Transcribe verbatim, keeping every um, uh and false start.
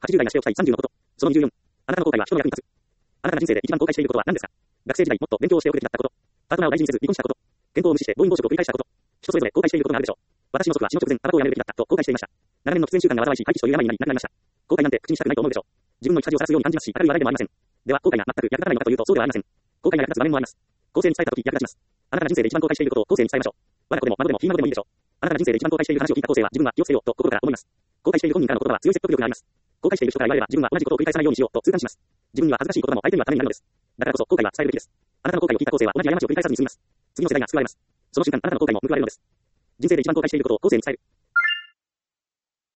はちじゅう代がしておきたいさんじゅうのこと。そのにじゅうよん。あなたの後悔は人の役に立つ。あなたが人生で一番後悔していることは何ですか？学生時代もっと勉強をしておくべきだったこと。パートナーを大事にせず離婚したこと。健康を無視して暴飲暴食を繰り返したこと。人それぞれ後悔していることがあるでしょう。私の祖父は死の直前、タバコをやめるべきだったと後悔していました。長年の喫煙習慣が災いし、肺気腫という病になり亡くなりました。後悔なんて口にしたくないと思うでしょう。自分の行き恥をさらすように感じますし、明るい笑いでもありません。では、後悔が全く役立たないのかというと、そうではありません。後悔が役立つ場面もあります。後世に伝えたとき役立ちます。あなたが人生で一番後悔していることを後世に伝えましょう。我が子でも孫でもひい孫でもいいでしょう。あなたが人生で一番後悔している話を聞いた後世は自分は気をつけようと心から思います。後悔している本人からの言葉は強い説得力があります。後悔している人から言われれば自分は同じことを繰り返さないようにしようと痛感します。自分には恥ずかしい言葉も相手にはためになるのです。だからこそ後悔は伝えるべきです。あなたの後悔を聞いた後世は同じ過ちを繰り返さずに済みます。次の世代が救われます。その瞬間あなたの後悔も報われるのです。人生で一番後悔していることを後世に伝える。